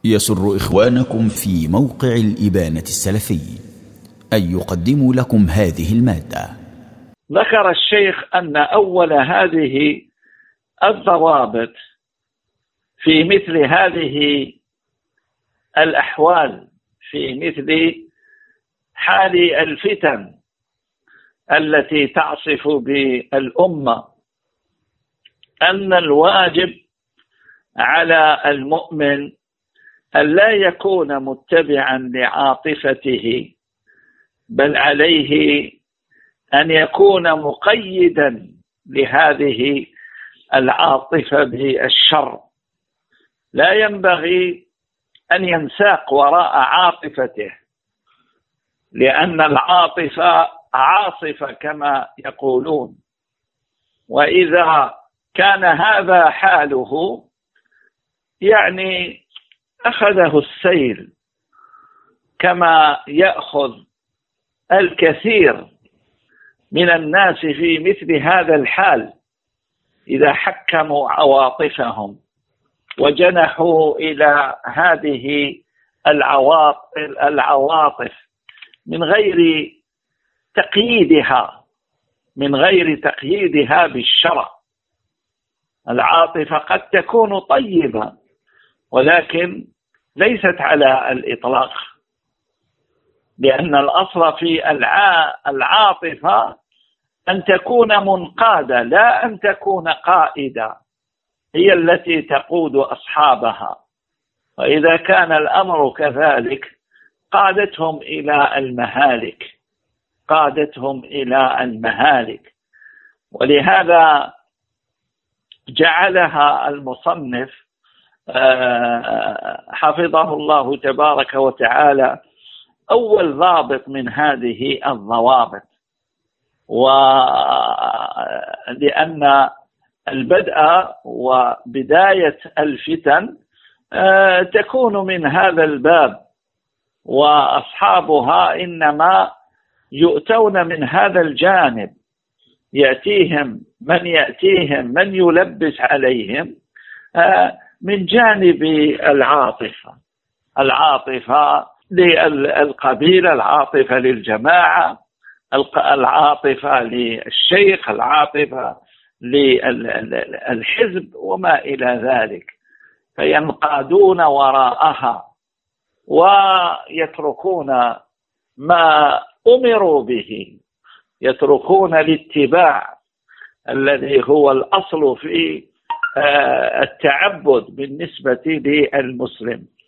يسر إخوانكم في موقع الإبانة السلفي أن يقدموا لكم هذه المادة. ذكر الشيخ أن أول هذه الضوابط في مثل هذه الأحوال، في مثل حال الفتن التي تعصف بالأمة، أن الواجب على المؤمن أن لا يكون متبعا لعاطفته، بل عليه أن يكون مقيدا لهذه العاطفة بالشر. لا ينبغي أن ينساق وراء عاطفته، لأن العاطفة عاصفة كما يقولون، وإذا كان هذا حاله يعني أخذه السيل كما يأخذ الكثير من الناس في مثل هذا الحال، إذا حكموا عواطفهم وجنحوا إلى هذه العواطف من غير تقييدها بالشرع. العاطفة قد تكون طيبة ولكن ليست على الإطلاق، لأن الأصل في العاطفة أن تكون منقادة لا أن تكون قائدة، هي التي تقود أصحابها. وإذا كان الأمر كذلك قادتهم إلى المهالك. ولهذا جعلها المصنف حفظه الله تبارك وتعالى أول ضابط من هذه الضوابط، ولأن البدء وبداية الفتن تكون من هذا الباب، وأصحابها إنما يؤتون من هذا الجانب، يأتيهم من يلبس عليهم من جانب العاطفة للقبيلة، العاطفة للجماعة، العاطفة للشيخ، العاطفة للحزب وما إلى ذلك، فينقادون وراءها ويتركون ما أمروا به، يتركون الاتباع الذي هو الأصل في التعبد بالنسبة للمسلم.